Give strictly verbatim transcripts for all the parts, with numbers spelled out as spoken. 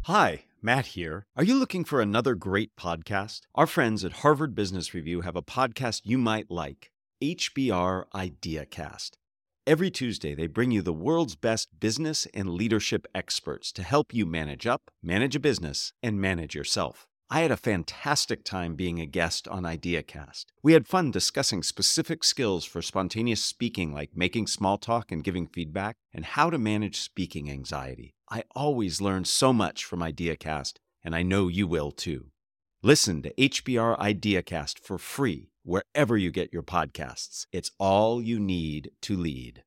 Hi, Matt here. Are you looking for another great podcast? Our friends at Harvard Business Review have a podcast you might like, H B R IdeaCast. Every Tuesday, they bring you the world's best business and leadership experts to help you manage up, manage a business, and manage yourself. I had a fantastic time being a guest on IdeaCast. We had fun discussing specific skills for spontaneous speaking, like making small talk and giving feedback, and how to manage speaking anxiety. I always learn so much from IdeaCast, and I know you will too. Listen to H B R IdeaCast for free wherever you get your podcasts. It's all you need to lead.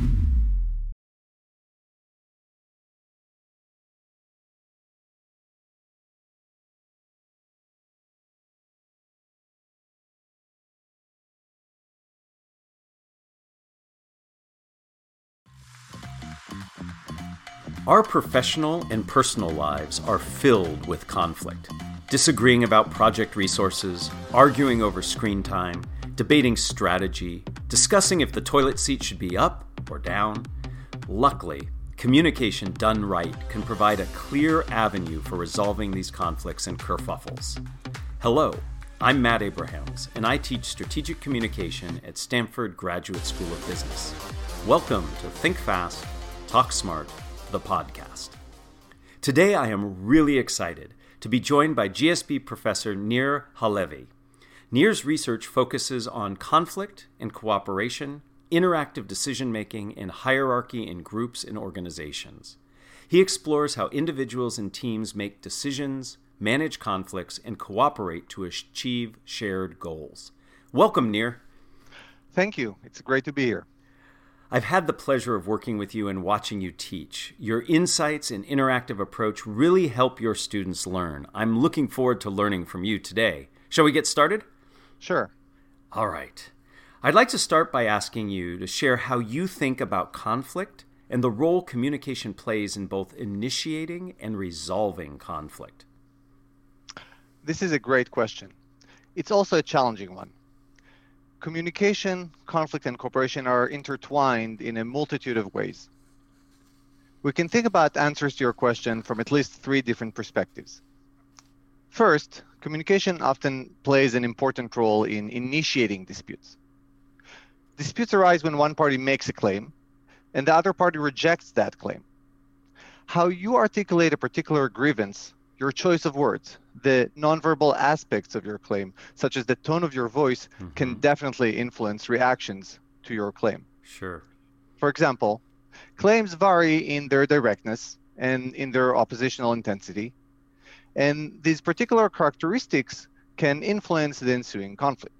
Our professional and personal lives are filled with conflict. Disagreeing about project resources, arguing over screen time, debating strategy, discussing if the toilet seat should be up or down. Luckily, communication done right can provide a clear avenue for resolving these conflicts and kerfuffles. Hello, I'm Matt Abrahams, and I teach strategic communication at Stanford Graduate School of Business. Welcome to Think Fast, Talk Smart, the podcast. Today I am really excited to be joined by G S B professor Nir Halevi. Nir's research focuses on conflict and cooperation, interactive decision-making, and hierarchy in groups and organizations. He explores how individuals and teams make decisions, manage conflicts, and cooperate to achieve shared goals. Welcome, Nir. Thank you. It's great to be here. I've had the pleasure of working with you and watching you teach. Your insights and interactive approach really help your students learn. I'm looking forward to learning from you today. Shall we get started? Sure. All right. I'd like to start by asking you to share how you think about conflict and the role communication plays in both initiating and resolving conflict. This is a great question. It's also a challenging one. Communication, conflict, and cooperation are intertwined in a multitude of ways. We can think about answers to your question from at least three different perspectives. First, communication often plays an important role in initiating disputes. Disputes arise when one party makes a claim and the other party rejects that claim. How you articulate a particular grievance, your choice of words, the nonverbal aspects of your claim, such as the tone of your voice, mm-hmm. can definitely influence reactions to your claim. Sure. For example, claims vary in their directness and in their oppositional intensity, and these particular characteristics can influence the ensuing conflict.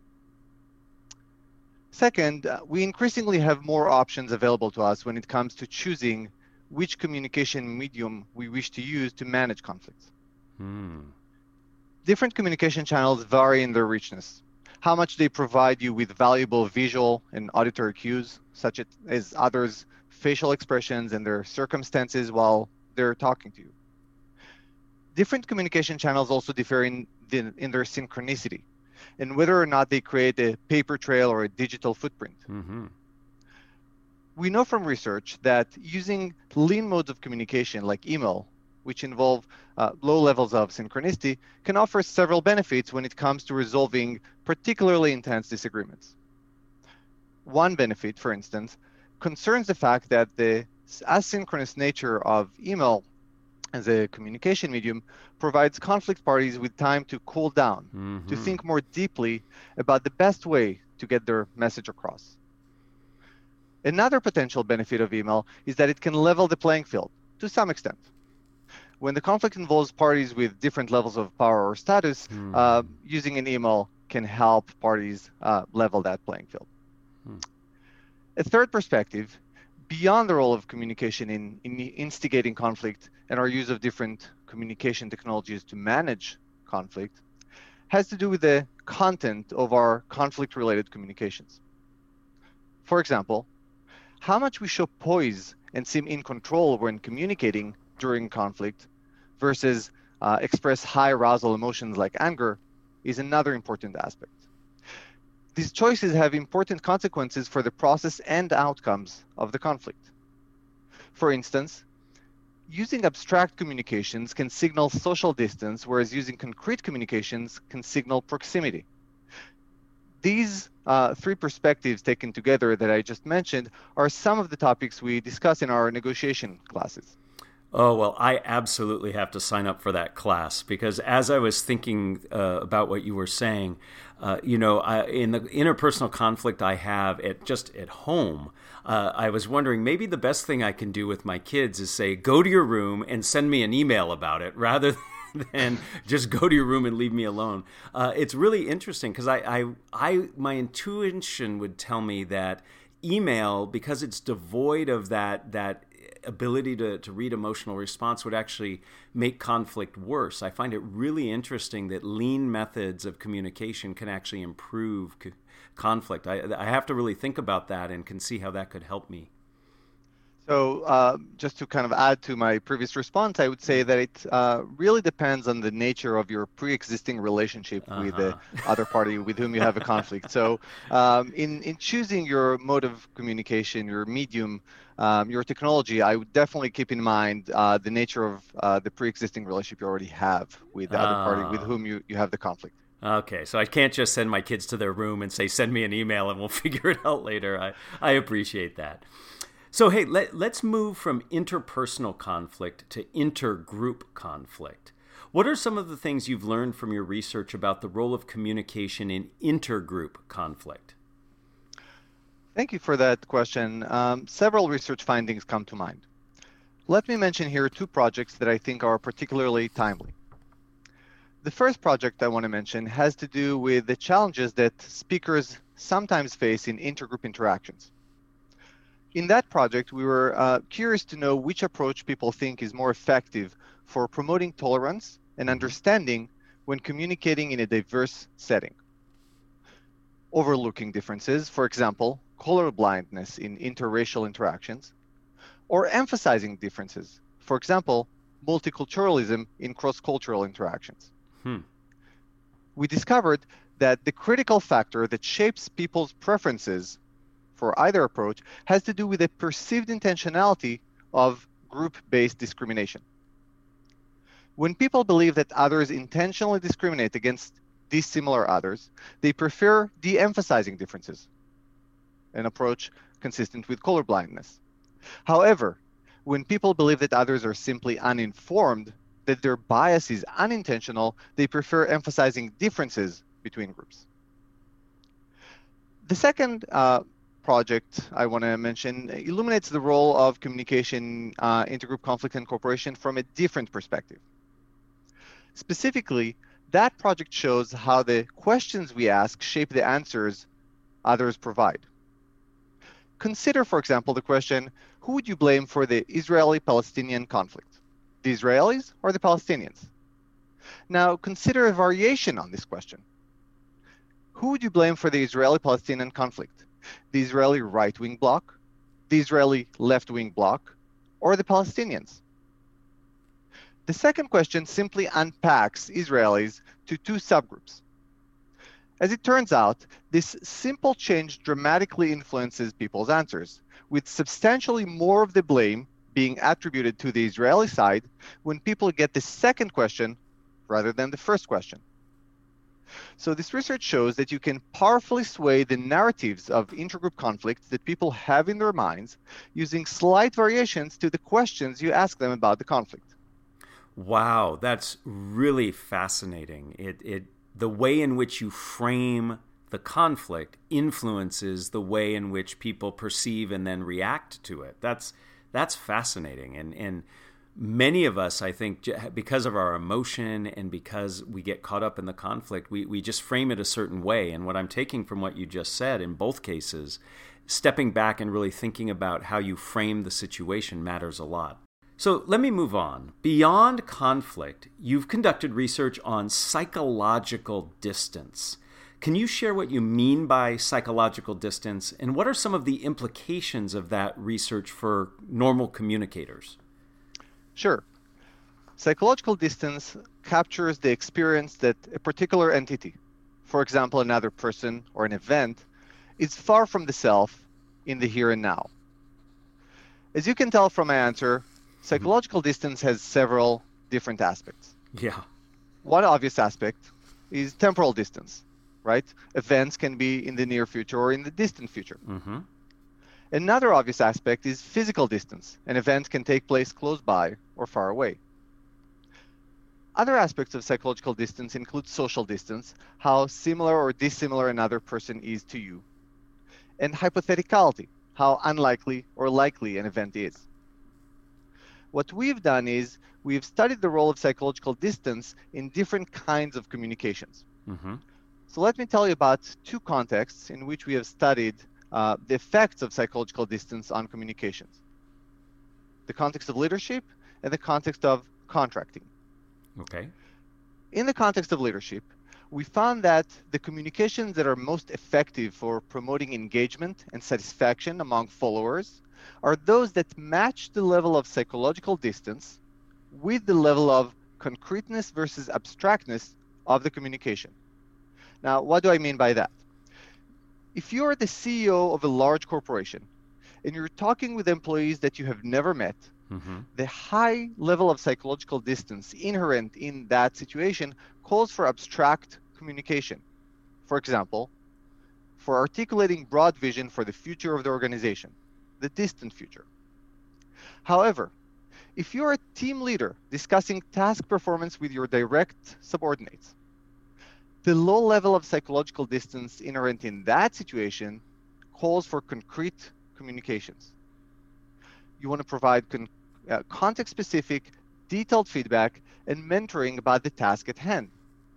Second, we increasingly have more options available to us when it comes to choosing which communication medium we wish to use to manage conflicts. Hmm. Different communication channels vary in their richness, how much they provide you with valuable visual and auditory cues, such as others' facial expressions and their circumstances while they're talking to you. Different communication channels also differ in, in their synchronicity and whether or not they create a paper trail or a digital footprint. Mm-hmm. We know from research that using lean modes of communication like email, which involve uh, low levels of synchronicity, can offer several benefits when it comes to resolving particularly intense disagreements. One benefit, for instance, concerns the fact that the asynchronous nature of email as a communication medium provides conflict parties with time to cool down, mm-hmm. to think more deeply about the best way to get their message across. Another potential benefit of email is that it can level the playing field to some extent. When the conflict involves parties with different levels of power or status, mm. uh, using an email can help parties uh, level that playing field. Mm. A third perspective, beyond the role of communication in, in instigating conflict and our use of different communication technologies to manage conflict, has to do with the content of our conflict-related communications. For example, how much we show poise and seem in control when communicating during conflict versus uh, express high arousal emotions like anger is another important aspect. These choices have important consequences for the process and outcomes of the conflict. For instance, using abstract communications can signal social distance, whereas using concrete communications can signal proximity. These uh, three perspectives taken together that I just mentioned are some of the topics we discuss in our negotiation classes. Oh, well, I absolutely have to sign up for that class because as I was thinking uh, about what you were saying, uh, you know, I, in the interpersonal conflict I have at just at home, uh, I was wondering maybe the best thing I can do with my kids is say, go to your room and send me an email about it rather than just go to your room and leave me alone. Uh, it's really interesting because I, I, I, my intuition would tell me that email, because it's devoid of that that ability to, to read emotional response, would actually make conflict worse. I find it really interesting that lean methods of communication can actually improve co- conflict. I, I have to really think about that and can see how that could help me. So uh, just to kind of add to my previous response, I would say that it uh, really depends on the nature of your pre-existing relationship uh-huh. with the other party with whom you have a conflict. So um, in, in choosing your mode of communication, your medium, um, your technology, I would definitely keep in mind uh, the nature of uh, the pre-existing relationship you already have with the uh. other party with whom you, you have the conflict. Okay, so I can't just send my kids to their room and say, send me an email and we'll figure it out later. I, I appreciate that. So, hey, let, let's move from interpersonal conflict to intergroup conflict. What are some of the things you've learned from your research about the role of communication in intergroup conflict? Thank you for that question. Um, several research findings come to mind. Let me mention here two projects that I think are particularly timely. The first project I want to mention has to do with the challenges that speakers sometimes face in intergroup interactions. In that project, we were uh, curious to know which approach people think is more effective for promoting tolerance and understanding when communicating in a diverse setting. Overlooking differences, for example, colorblindness in interracial interactions, or emphasizing differences, for example, multiculturalism in cross-cultural interactions. Hmm. We discovered that the critical factor that shapes people's preferences for either approach has to do with the perceived intentionality of group-based discrimination. When people believe that others intentionally discriminate against dissimilar others, they prefer de-emphasizing differences, an approach consistent with colorblindness. However, when people believe that others are simply uninformed, that their bias is unintentional, they prefer emphasizing differences between groups. The second uh, project I want to mention illuminates the role of communication, uh, intergroup conflict, and cooperation from a different perspective. Specifically, that project shows how the questions we ask shape the answers others provide. Consider, for example, the question, who would you blame for the Israeli-Palestinian conflict? The Israelis or the Palestinians? Now, consider a variation on this question. Who would you blame for the Israeli-Palestinian conflict? The Israeli right-wing bloc, the Israeli left-wing bloc, or the Palestinians? The second question simply unpacks Israelis to two subgroups. As it turns out, this simple change dramatically influences people's answers, with substantially more of the blame being attributed to the Israeli side when people get the second question rather than the first question. So this research shows that you can powerfully sway the narratives of intergroup conflicts that people have in their minds using slight variations to the questions you ask them about the conflict. Wow, that's really fascinating. It, it, the way in which you frame the conflict influences the way in which people perceive and then react to it. That's that's fascinating. And and many of us, I think, because of our emotion and because we get caught up in the conflict, we, we just frame it a certain way. And what I'm taking from what you just said in both cases, stepping back and really thinking about how you frame the situation matters a lot. So let me move on. Beyond conflict, you've conducted research on psychological distance. Can you share what you mean by psychological distance, and what are some of the implications of that research for normal communicators? Sure. Psychological distance captures the experience that a particular entity, for example, another person or an event, is far from the self in the here and now. As you can tell from my answer, Psychological mm-hmm. distance has several different aspects. Yeah. One obvious aspect is temporal distance, right? Events can be in the near future or in the distant future. Mm-hmm. Another obvious aspect is physical distance. An event can take place close by or far away. Other aspects of psychological distance include social distance, how similar or dissimilar another person is to you, and hypotheticality, how unlikely or likely an event is. What we've done is we've studied the role of psychological distance in different kinds of communications. Mm-hmm. So let me tell you about two contexts in which we have studied uh, the effects of psychological distance on communications. The context of leadership and the context of contracting. Okay. In the context of leadership, we found that the communications that are most effective for promoting engagement and satisfaction among followers are those that match the level of psychological distance with the level of concreteness versus abstractness of the communication. Now, what do I mean by that? If you're the C E O of a large corporation and you're talking with employees that you have never met, mm-hmm. the high level of psychological distance inherent in that situation calls for abstract communication. For example, for articulating broad vision for the future of the organization, the distant future. However, if you're a team leader discussing task performance with your direct subordinates, the low level of psychological distance inherent in that situation calls for concrete communications. You want to provide con- uh, context-specific, detailed feedback and mentoring about the task at hand.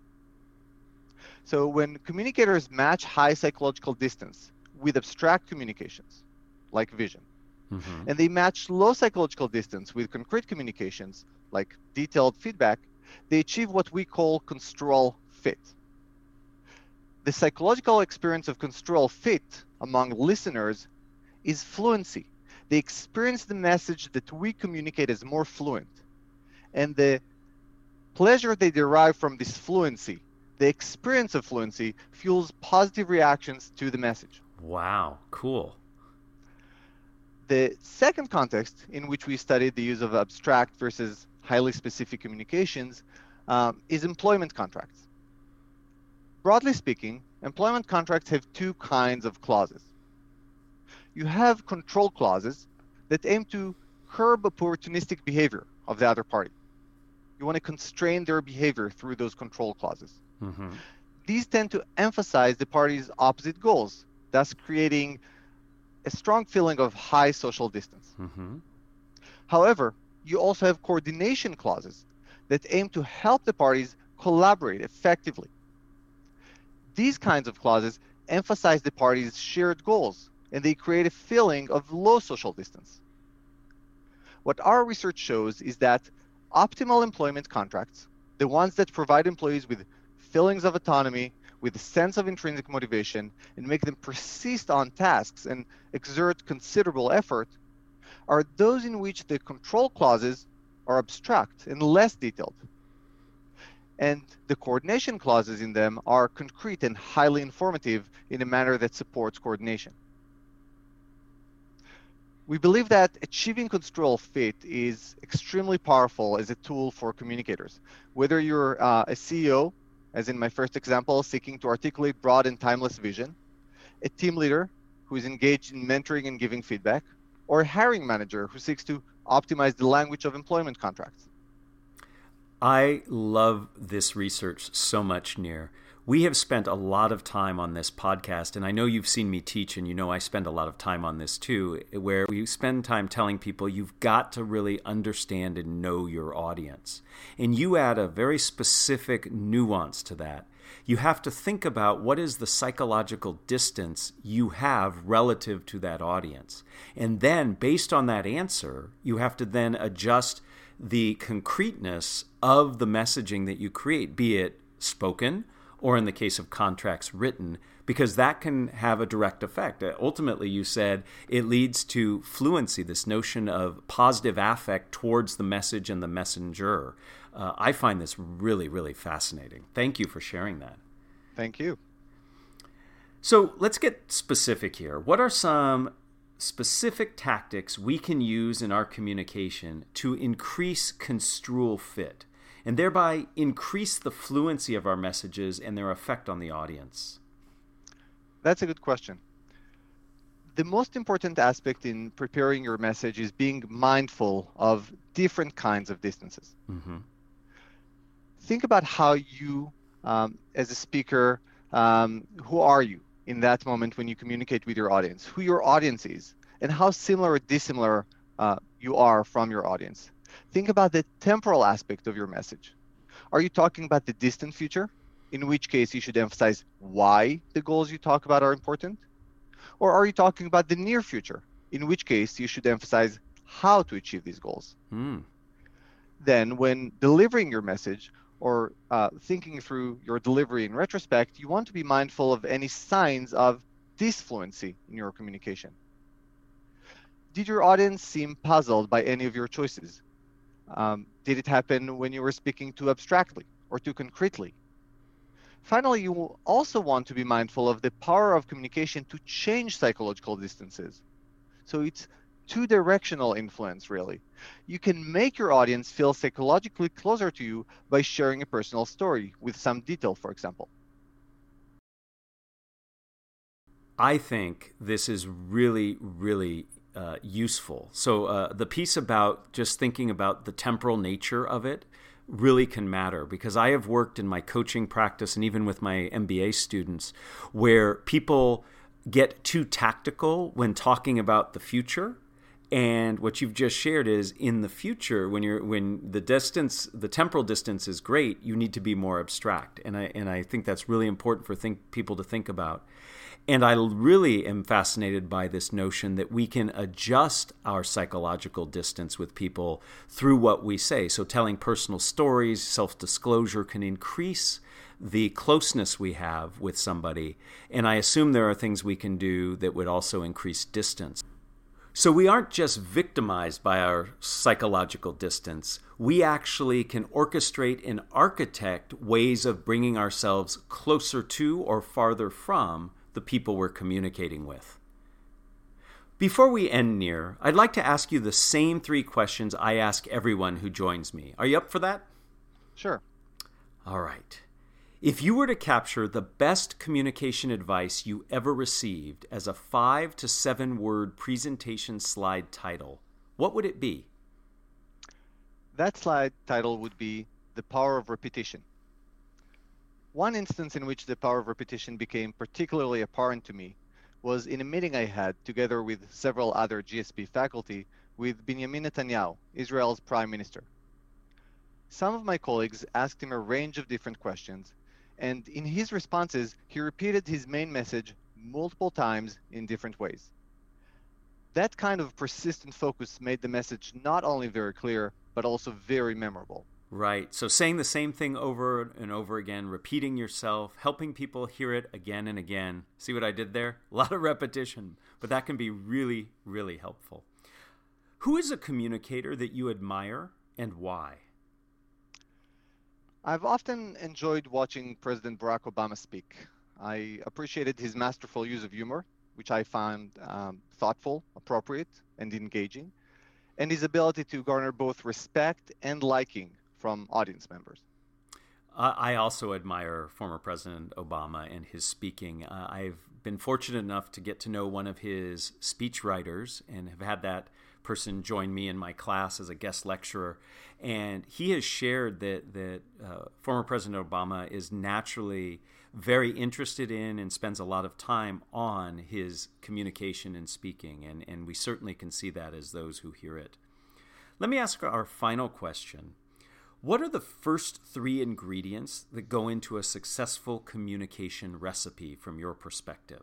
So when communicators match high psychological distance with abstract communications, like vision, mm-hmm. and they match low psychological distance with concrete communications, like detailed feedback, they achieve what we call construal fit. The psychological experience of construal fit among listeners is fluency. They experience the message that we communicate as more fluent. And the pleasure they derive from this fluency, the experience of fluency, fuels positive reactions to the message. Wow, cool. The second context in which we studied the use of abstract versus highly specific communications um, is employment contracts. Broadly speaking, employment contracts have two kinds of clauses. You have control clauses that aim to curb opportunistic behavior of the other party. You want to constrain their behavior through those control clauses. Mm-hmm. These tend to emphasize the party's opposite goals, thus creating a strong feeling of high social distance. Mm-hmm. However, you also have coordination clauses that aim to help the parties collaborate effectively. These kinds of clauses emphasize the parties' shared goals, and they create a feeling of low social distance. What our research shows is that optimal employment contracts, the ones that provide employees with feelings of autonomy, with a sense of intrinsic motivation, and make them persist on tasks and exert considerable effort, are those in which the control clauses are abstract and less detailed. And the coordination clauses in them are concrete and highly informative in a manner that supports coordination. We believe that achieving construal fit is extremely powerful as a tool for communicators. Whether you're uh, a C E O, as in my first example, seeking to articulate broad and timeless vision, a team leader who is engaged in mentoring and giving feedback, or a hiring manager who seeks to optimize the language of employment contracts. I love this research so much, Nir. We have spent a lot of time on this podcast, and I know you've seen me teach, and you know I spend a lot of time on this too, where we spend time telling people you've got to really understand and know your audience. And you add a very specific nuance to that. You have to think about what is the psychological distance you have relative to that audience. And then, based on that answer, you have to then adjust the concreteness of the messaging that you create, be it spoken or in the case of contracts written, because that can have a direct effect. Ultimately, you said it leads to fluency, this notion of positive affect towards the message and the messenger. Uh, I find this really, really fascinating. Thank you for sharing that. Thank you. So let's get specific here. What are some specific tactics we can use in our communication to increase construal fit and thereby increase the fluency of our messages and their effect on the audience? That's a good question. The most important aspect in preparing your message is being mindful of different kinds of distances. Mm-hmm. Think about how you, um, as a speaker, um, who are you in that moment when you communicate with your audience, who your audience is, and how similar or dissimilar uh, you are from your audience. Think about the temporal aspect of your message. Are you talking about the distant future, in which case you should emphasize why the goals you talk about are important? Or are you talking about the near future, in which case you should emphasize how to achieve these goals? Mm. Then when delivering your message, or uh, thinking through your delivery in retrospect, you want to be mindful of any signs of disfluency in your communication. Did your audience seem puzzled by any of your choices? Um, did it happen when you were speaking too abstractly or too concretely? Finally, you will also want to be mindful of the power of communication to change psychological distances. So it's two-directional influence, really. You can make your audience feel psychologically closer to you by sharing a personal story with some detail, for example. I think this is really, really uh, useful. So uh, the piece about just thinking about the temporal nature of it really can matter, because I have worked in my coaching practice and even with my M B A students where people get too tactical when talking about the future. And what you've just shared is, in the future, when you're when the distance, the temporal distance is great, you need to be more abstract. And I and I think that's really important for think, people to think about. And I really am fascinated by this notion that we can adjust our psychological distance with people through what we say. So telling personal stories, self-disclosure can increase the closeness we have with somebody. And I assume there are things we can do that would also increase distance. So we aren't just victimized by our psychological distance. We actually can orchestrate and architect ways of bringing ourselves closer to or farther from the people we're communicating with. Before we end, Nir, I'd like to ask you the same three questions I ask everyone who joins me. Are you up for that? Sure. All right. If you were to capture the best communication advice you ever received as a five to seven word presentation slide title, what would it be? That slide title would be The Power of Repetition. One instance in which the power of repetition became particularly apparent to me was in a meeting I had together with several other G S P faculty with Benjamin Netanyahu, Israel's prime minister. Some of my colleagues asked him a range of different questions, and in his responses, he repeated his main message multiple times in different ways. That kind of persistent focus made the message not only very clear, but also very memorable. Right. So saying the same thing over and over again, repeating yourself, helping people hear it again and again. See what I did there? A lot of repetition, but that can be really, really helpful. Who is a communicator that you admire and why? I've often enjoyed watching President Barack Obama speak. I appreciated his masterful use of humor, which I found um, thoughtful, appropriate, and engaging, and his ability to garner both respect and liking from audience members. Uh, I also admire former President Obama and his speaking. Uh, I've been fortunate enough to get to know one of his speechwriters and have had that person join me in my class as a guest lecturer. And he has shared that, that uh, former President Obama is naturally very interested in and spends a lot of time on his communication and speaking. And, and we certainly can see that as those who hear it. Let me ask our final question. What are the first three ingredients that go into a successful communication recipe from your perspective?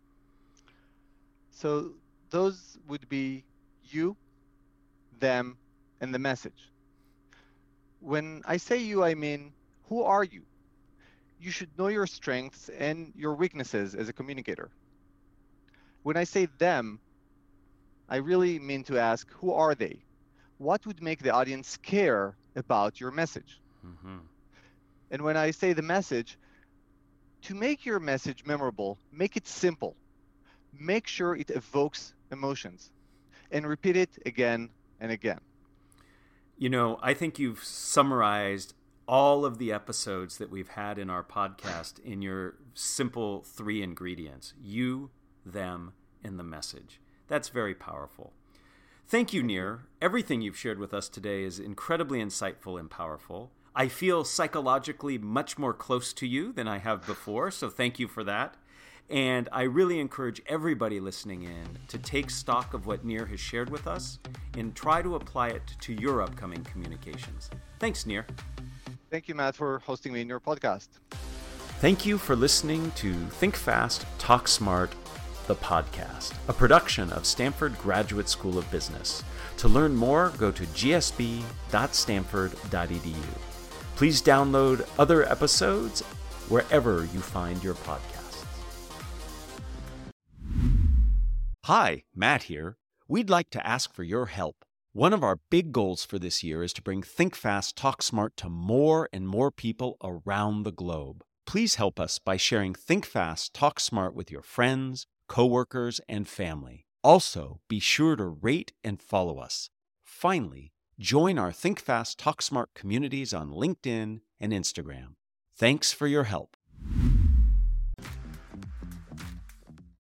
So those would be you, them, and the message. When I say you, I mean, who are you? You should know your strengths and your weaknesses as a communicator. When I say them, I really mean to ask, who are they? What would make the audience care about your message? Mm-hmm. And when I say the message, to make your message memorable, make it simple. Make sure it evokes emotions, and repeat it again and again. You know, I think you've summarized all of the episodes that we've had in our podcast in your simple three ingredients: you, them, and the message. That's very powerful. Thank you, Nir. Everything you've shared with us today is incredibly insightful and powerful. I feel psychologically much more close to you than I have before, so thank you for that. And I really encourage everybody listening in to take stock of what Nir has shared with us and try to apply it to your upcoming communications. Thanks, Nir. Thank you, Matt, for hosting me in your podcast. Thank you for listening to Think Fast, Talk Smart, the podcast, a production of Stanford Graduate School of Business. To learn more, go to g s b dot stanford dot e d u. Please download other episodes wherever you find your podcasts. Hi, Matt here. We'd like to ask for your help. One of our big goals for this year is to bring Think Fast, Talk Smart to more and more people around the globe. Please help us by sharing Think Fast, Talk Smart with your friends, coworkers, and family. Also, be sure to rate and follow us. Finally, join our Think Fast, Talk Smart communities on LinkedIn and Instagram. Thanks for your help.